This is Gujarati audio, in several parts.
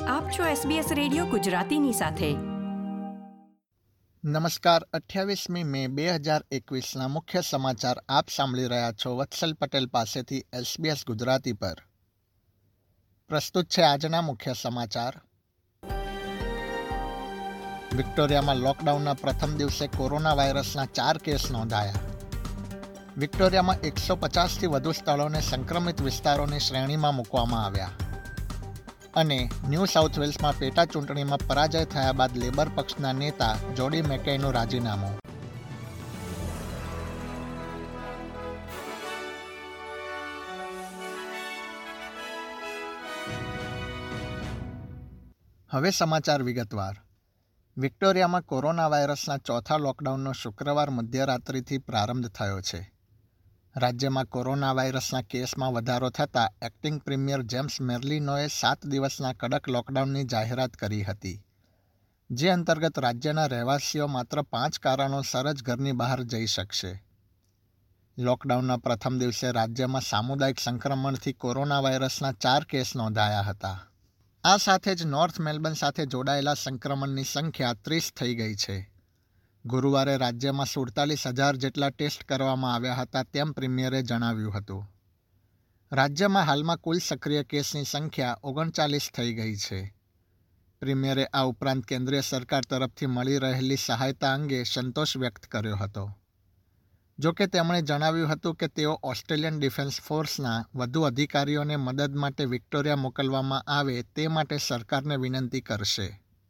આપ છો SBS રેડિયો ગુજરાતીની સાથે. નમસ્કાર. 28મી મે 2021ના મુખ્ય સમાચાર આપ સાંભળી રહ્યા છો વત્સલ પટેલ પાસેથી SBS ગુજરાતી પર. પ્રસ્તુત છે આજના મુખ્ય સમાચાર. વિક્ટોરિયામાં લોકડાઉનના પ્રથમ દિવસે કોરોના વાયરસના 4 કેસ નોંધાયા. વિક્ટોરિયામાં 150થી વધુ સ્થળોને સંક્રમિત વિસ્તારોની શ્રેણીમાં મૂકવામાં આવ્યા. અને ન્યૂ સાઉથ વેલ્સમાં પેટા ચૂંટણીમાં પરાજય થયા બાદ લેબર પક્ષના નેતા જોડી મેકેઈનું રાજીનામું. હવે સમાચાર વિગતવાર. વિક્ટોરિયામાં કોરોના વાયરસના ચોથા લોકડાઉનનો શુક્રવાર મધ્યરાત્રિથી પ્રારંભ થયો છે. રાજ્યમાં કોરોના વાયરસના કેસમાં વધારો થતાં એક્ટિંગ પ્રીમિયર જેમ્સ મેર્લિનોએ 7 દિવસના કડક લોકડાઉનની જાહેરાત કરી હતી, જે અંતર્ગત રાજ્યના રહેવાસીઓ માત્ર 5 કારણોસર જ ઘરની બહાર જઈ શકશે. લોકડાઉનના પ્રથમ દિવસે રાજ્યમાં સામુદાયિક સંક્રમણથી કોરોના વાયરસના 4 કેસ નોંધાયા હતા. આ સાથે જ નોર્થ મેલબર્ન સાથે જોડાયેલા સંક્રમણની સંખ્યા 30 થઈ ગઈ છે. ગુરુવારે રાજ્યમાં 47,000 જેટલા ટેસ્ટ કરવામાં આવ્યા હતા તેમ પ્રીમિયરે જણાવ્યું હતું. રાજ્યમાં હાલમાં કુલ સક્રિય કેસની સંખ્યા 39 થઈ ગઈ છે. પ્રીમિયરે આ ઉપરાંત કેન્દ્રીય સરકાર તરફથી મળી રહેલી સહાયતા અંગે સંતોષ વ્યક્ત કર્યો હતો. જોકે તેમણે જણાવ્યું હતું કે તેઓ ઓસ્ટ્રેલિયન ડિફેન્સ ફોર્સના વધુ અધિકારીઓને મદદ માટે વિક્ટોરિયા મોકલવામાં આવે તે માટે સરકારને વિનંતી કરશે.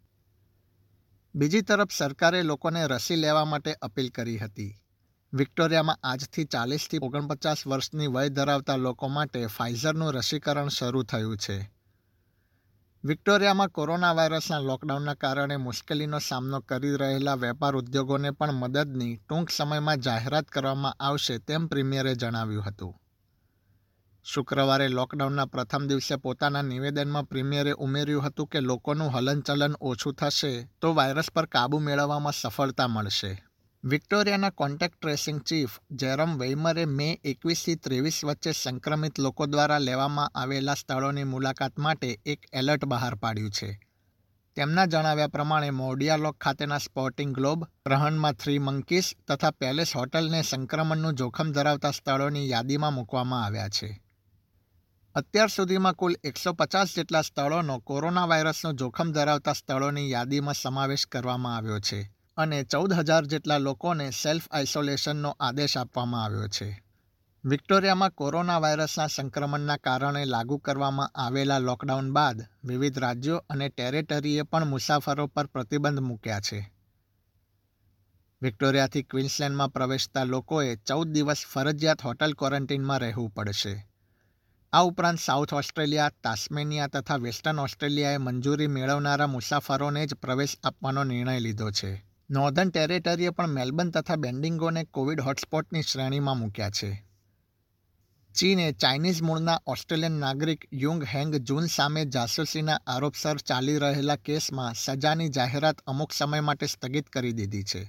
બીજી તરફ સરકારે લોકોને રસી લેવા માટે અપીલ કરી હતી. વિક્ટોરિયામાં આજથી 40થી 49 વર્ષની વય ધરાવતા લોકો માટે ફાઇઝરનું રસીકરણ શરૂ થયું છે. વિક્ટોરિયામાં કોરોના વાયરસના લોકડાઉનના કારણે મુશ્કેલીનો સામનો કરી રહેલા વેપાર ઉદ્યોગોને પણ મદદની ટૂંક સમયમાં જાહેરાત કરવામાં આવશે તેમ પ્રીમિયરે જણાવ્યું હતું. શુક્રવારે લોકડાઉનના પ્રથમ દિવસે પોતાના નિવેદનમાં પ્રીમિયરે ઉમેર્યું હતું કે લોકોનું હલનચલન ઓછું થશે તો વાયરસ પર કાબૂ મેળવવામાં સફળતા મળશે. વિક્ટોરિયાના કોન્ટેક્ટ ટ્રેસિંગ ચીફ જેરમ વેઇમરે મે 21થી 23 વચ્ચે સંક્રમિત લોકો દ્વારા લેવામાં આવેલા સ્થળોની મુલાકાત માટે એક એલર્ટ બહાર પાડ્યું છે. તેમના જણાવ્યા પ્રમાણે મોડિયાલોક ખાતેના સ્પોર્ટિંગ ગ્લોબ, પ્રહનમાં 3 મંકીસ તથા પેલેસ હોટલને સંક્રમણનું જોખમ ધરાવતા સ્થળોની યાદીમાં મૂકવામાં આવ્યા છે. અત્યાર સુધીમાં કુલ 150 જેટલા સ્થળોનો કોરોના વાયરસનું જોખમ ધરાવતા સ્થળોની યાદીમાં સમાવેશ કરવામાં આવ્યો છે અને 14,000 જેટલા લોકોને સેલ્ફ આઇસોલેશનનો આદેશ આપવામાં આવ્યો છે. વિક્ટોરિયામાં કોરોના વાયરસના સંક્રમણના કારણે લાગુ કરવામાં આવેલા લોકડાઉન બાદ વિવિધ રાજ્યો અને ટેરેટરીએ પણ મુસાફરો પર પ્રતિબંધ મૂક્યા છે. વિક્ટોરિયાથી ક્વીન્સલેન્ડમાં પ્રવેશતા લોકોએ 14 દિવસ ફરજિયાત હોટલ ક્વોરન્ટીનમાં રહેવું પડશે. આ ઉપરાંત સાઉથ ઓસ્ટ્રેલિયા, તાસ્મેનિયા તથા વેસ્ટર્ન ઓસ્ટ્રેલિયાએ મંજૂરી મેળવનારા મુસાફરોને જ પ્રવેશ આપવાનો નિર્ણય લીધો છે. નોર્ધન ટેરેટરીએ પણ મેલબર્ન તથા બેન્ડિંગોને કોવિડ હોટસ્પોટની શ્રેણીમાં મૂક્યા છે. ચીને ચાઇનીઝ મૂળના ઓસ્ટ્રેલિયન નાગરિક યુંગ હેંગ જૂન સામે જાસૂસીના આરોપસર ચાલી રહેલા કેસમાં સજાની જાહેરાત અમુક સમય માટે સ્થગિત કરી દીધી છે.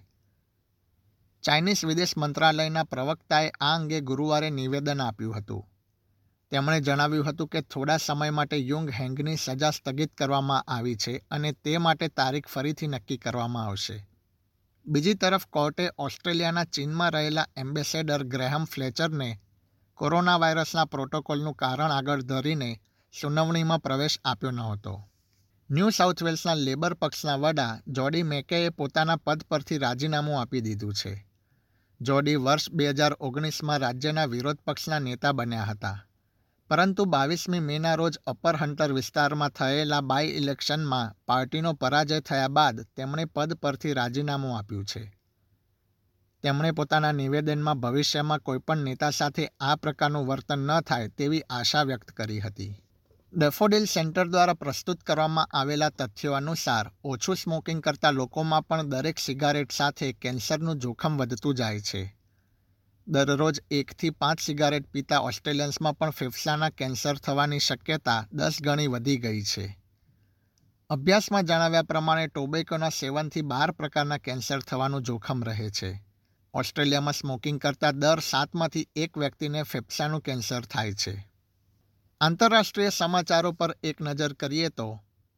ચાઇનીઝ વિદેશ મંત્રાલયના પ્રવક્તાએ આ અંગે ગુરુવારે નિવેદન આપ્યું હતું. તેમણે જણાવ્યું હતું કે થોડા સમય માટે યુંગ હેંગની સજા સ્થગિત કરવામાં આવી છે અને તે માટે તારીખ ફરીથી નક્કી કરવામાં આવશે. બીજી તરફ કોર્ટે ઓસ્ટ્રેલિયાના ચીનમાં રહેલા એમ્બેસેડર ગ્રેહમ ફ્લેચરને કોરોના વાયરસના પ્રોટોકોલનું કારણ આગળ ધરીને સુનાવણીમાં પ્રવેશ આપ્યો નહોતો. ન્યૂ સાઉથ વેલ્સના લેબર પક્ષના વડા જોડી મેકેએ પોતાના પદ પરથી રાજીનામું આપી દીધું છે. જોડી વર્ષ 2019માં રાજ્યના વિરોધ પક્ષના નેતા બન્યા હતા, પરંતુ 22મી મેના રોજ અપર હન્ટર વિસ્તારમાં થયેલા બાય ઇલેક્શનમાં પાર્ટીનો પરાજય થયા બાદ તેમણે પદ પરથી રાજીનામું આપ્યું છે. તેમણે પોતાના નિવેદનમાં ભવિષ્યમાં કોઈપણ નેતા સાથે આ પ્રકારનું વર્તન ન થાય તેવી આશા વ્યક્ત કરી હતી. ડેફોડિલ સેન્ટર દ્વારા પ્રસ્તુત કરવામાં આવેલા તથ્યો અનુસાર ઓછું સ્મોકિંગ કરતા લોકોમાં પણ દરેક સિગારેટ સાથે કેન્સરનું જોખમ વધતું જાય છે. દરરોજ 1 થી 5 સિગારેટ પીતા ઓસ્ટ્રેલિયન્સમાં પણ ફેફસાના કેન્સર થવાની શક્યતા 10 ગણી વધી ગઈ છે. અભ્યાસમાં જણાવ્યા પ્રમાણે ટોબેકોના સેવનથી 12 પ્રકારના કેન્સર થવાનું જોખમ રહે છે. ઓસ્ટ્રેલિયામાં સ્મોકિંગ કરતા દર 7માંથી 1 વ્યક્તિને ફેફસાનું કેન્સર થાય છે. આંતરરાષ્ટ્રીય સમાચારો પર એક નજર કરીએ તો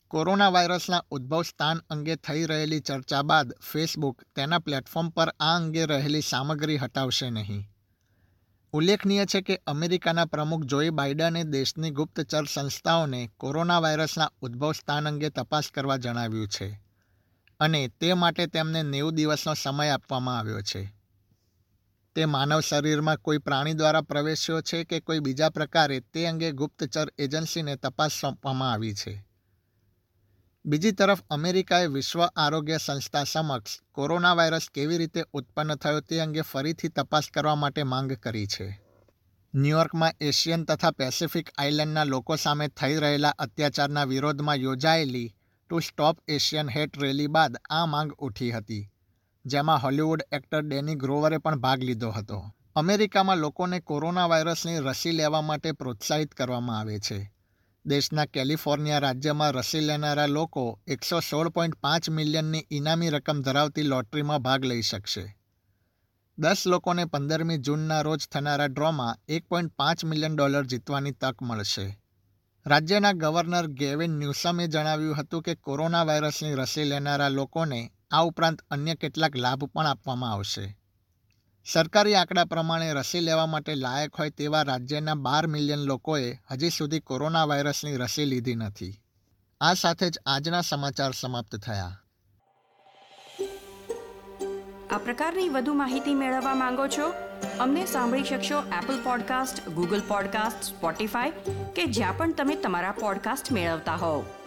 કોરોના વાયરસના ઉદ્ભવ સ્થાન અંગે થઈ રહેલી ચર્ચા બાદ ફેસબુક તેના પ્લેટફોર્મ પર આ અંગે રહેલી સામગ્રી હટાવશે નહીં. ઉલ્લેખનીય છે કે અમેરિકાના પ્રમુખ જોઈ બાઇડને દેશની ગુપ્તચર સંસ્થાઓને કોરોના વાયરસના ઉદ્ભવ સ્થાન અંગે તપાસ કરવા જણાવ્યું છે અને તે માટે તેમને 90 દિવસનો સમય આપવામાં આવ્યો છે. તે માનવ શરીરમાં કોઈ પ્રાણી દ્વારા પ્રવેશ્યો છે કે કોઈ બીજા પ્રકારે તે અંગે ગુપ્તચર એજન્સીને તપાસ સોંપવામાં આવી છે. બીજી તરફ અમેરિકાએ વિશ્વ આરોગ્ય સંસ્થા સમક્ષ કોરોના વાયરસ કેવી રીતે ઉત્પન્ન થયો તે અંગે ફરીથી તપાસ કરવા માટે માંગ કરી છે. ન્યૂયોર્કમાં એશિયન તથા પેસિફિક આઇલેન્ડના લોકો સામે થઈ રહેલા અત્યાચારના વિરોધમાં યોજાયેલી to stop Asian hate rally બાદ આ માંગ ઉઠી હતી, જેમાં હોલિવૂડ એક્ટર ડેની ગ્રોવરે પણ ભાગ લીધો હતો. અમેરિકામાં લોકોને કોરોના વાયરસની રસી લેવા માટે પ્રોત્સાહિત કરવામાં આવે છે. દેશના કેલિફોર્નિયા રાજ્યમાં રસી લેનારા લોકો 116.5 મિલિયનની ઇનામી રકમ ધરાવતી લોટરીમાં ભાગ લઈ શકશે. 10 લોકોને 15મી જૂનના રોજ થનારા ડ્રોમાં $1.5 મિલિયન જીતવાની તક મળશે. રાજ્યના ગવર્નર ગેવિન ન્યુસમે જણાવ્યું હતું કે કોરોના વાયરસની રસી લેનારા લોકોને આ ઉપરાંત અન્ય કેટલાક લાભ પણ આપવામાં આવશે. સરકારી આંકડા પ્રમાણે રસી લેવા માટે લાયક હોય તેવા રાજ્યના 12 મિલિયન લોકોએ હજી સુધી કોરોના વાયરસની રસી લીધી નથી. આ સાથે જ આજના સમાચાર સમાપ્ત થયા. આ પ્રકારની વધુ માહિતી મેળવવા માંગો છો? અમને સાંભળી શકશો Apple podcast, Google podcast, Spotify કે જ્યાં પણ તમે તમારા પોડકાસ્ટ મેળવતા હોવ.